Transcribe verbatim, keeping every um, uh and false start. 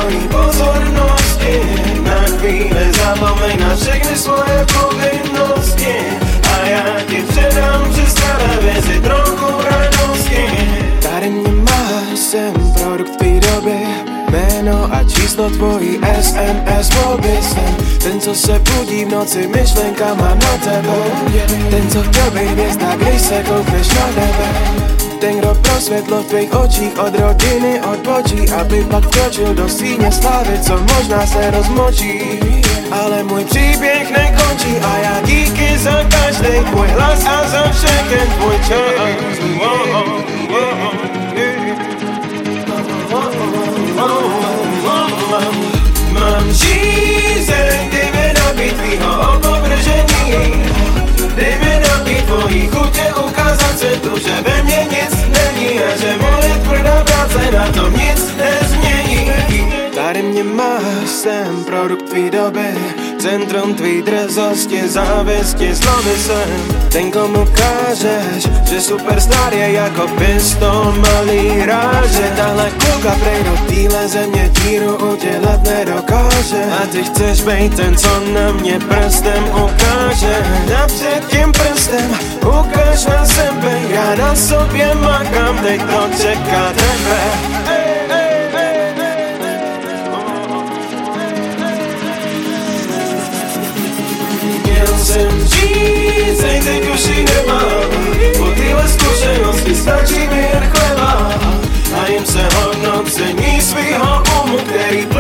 tvojí pozornosti. Na chvíli zapomeň na všechny svoje povinnosti a já ti předám přes televizi trochu radosti. Tady mě máš, jsem produkt tvý doby, jméno a číslo tvojí es em es volby. Jsem ten, co se budí v noci myšlenkama na tebe, ten, co chtěl být hvězda, když se koukneš na nebe, ten, kdo pro světlo v tvých očích od rodiny odpočí, aby pak vkročil do síně slávy, co možná se rozmočí. Ale můj příběh nekončí a já díky za každý tvůj hlas a za všechen tvůj čas. Mám žízeň, dej mi nabít tvýho opovržení, dej mi nabít tvojí chutě, ukázat světu, že ve mně nic není a že moje tvrdá práce na tom nic nezmění. Tady mě máš, jsem produkt tvý doby, centrum tvý drzosti, závisti, slovy jsem ten, komu kážeš, že superstar je jako pistol malý ráže. Tahle kulka prej do téhle země díru udělat nedokáže a ty chceš bejt ten, co na mě prstem ukáže. Napřed tím prstem ukáž na sebe, já na sobě makám, teď to čeká tebe. Jsem žízeň, teď už ji nemám, po téhle zkušenosti stačí mi jen chleba a jim se hodnocení svýho umu, který